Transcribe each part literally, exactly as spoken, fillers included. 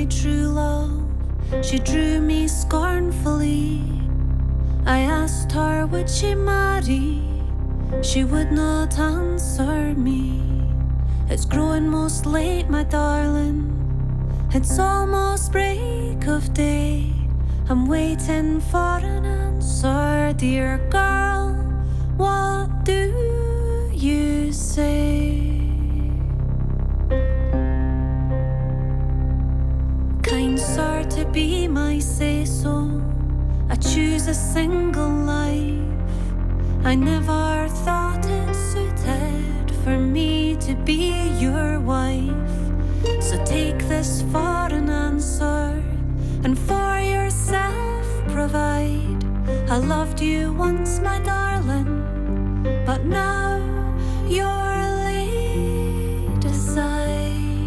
my true love, she drew me scornfully. I asked her would she marry, she would not answer me. It's growing most late, my darling, it's almost break of day. I'm waiting for an answer, dear girl, what do you say? Kind sir, to be my say-so, I choose a single life. I never thought it suited for me to be your wife. So take this for an answer, and for yourself provide. I loved you once, my darling, but now you're laid aside.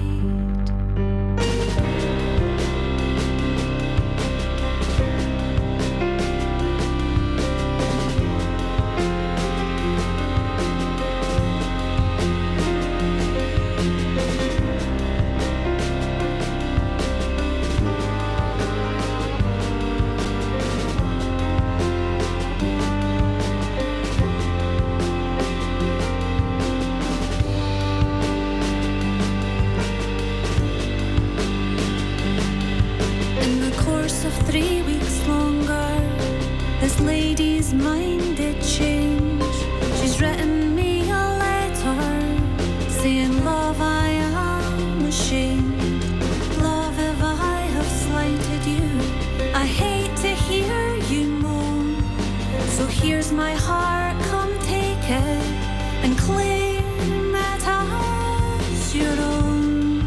Three weeks longer, this lady's mind did change. She's written me a letter saying, love, I am ashamed. Love, if I have slighted you, I hate to hear you moan. So here's my heart, come take it and claim it as your own.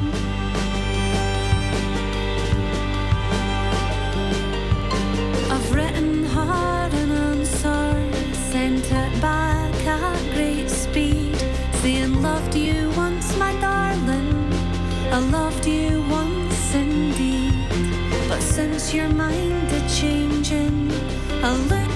Back at great speed, saying loved you once, my darling, I loved you once indeed. But since your mind is changing, I look